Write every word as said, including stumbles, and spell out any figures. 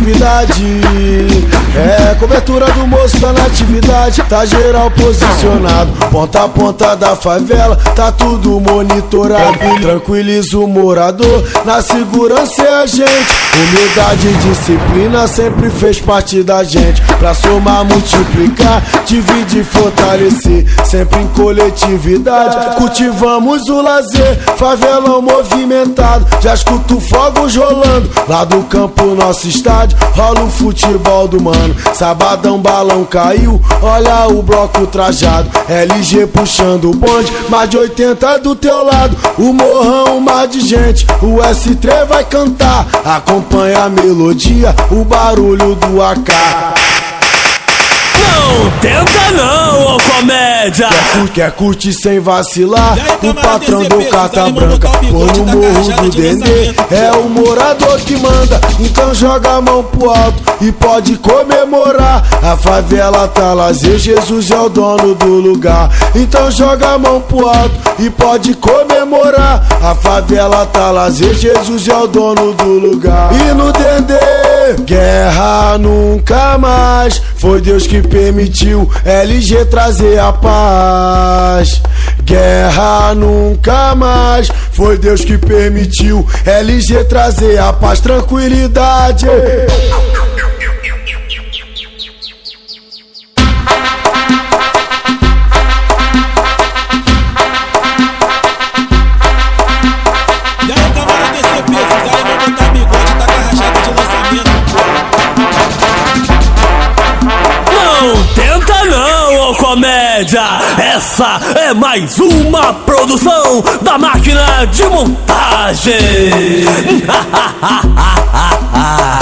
atividade. É, cobertura do moço tá na atividade. Tá geral posicionado, ponta a ponta da favela, tá tudo monitorado. Tranquiliza o morador, na segurança é a gente. Humildade e disciplina sempre fez parte da gente. Pra somar, multiplicar, dividir, fortalecer, sempre em coletividade. Cultivamos o lazer, favelão movimentado. Já escuto fogos rolando, lá do campo nosso estádio rola o futebol do mano. Sabadão balão caiu, olha o bloco trajado. L G puxando o bonde, mais de oitenta do teu lado. O morrão, um mar de gente, o S três vai cantar. Acompanha a melodia, o barulho do A K. Não tenta não, ô comédia. Quer, cur quer curtir sem vacilar? Aí, o patrão deu carta branca, pô no morro do Dendê. É o morador que manda, então joga a mão pro alto e pode comemorar. A favela tá lazer, Jesus é o dono do lugar. Então joga a mão pro alto e pode comemorar. A favela tá lazer, Jesus é o dono do lugar. E no Dendê, guerra nunca mais. Foi Deus que permitiu L G trazer a paz. Guerra nunca mais. Foi Deus que permitiu L G trazer a paz, tranquilidade. Comédia, essa é mais uma produção da máquina de montagem.